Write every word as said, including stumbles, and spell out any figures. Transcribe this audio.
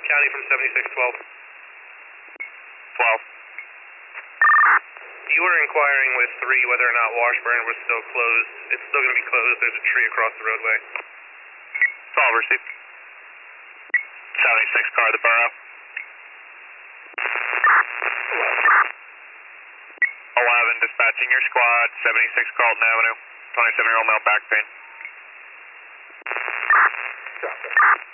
County from seventy-six twelve. twelve. You were inquiring with three whether or not Washburn was still closed. It's still going to be closed. There's a tree across the roadway. twelve received. seventy-six car to the borough. eleven dispatching your squad, seventy-six Carlton Avenue, twenty-seven year old male back pain. Drop it.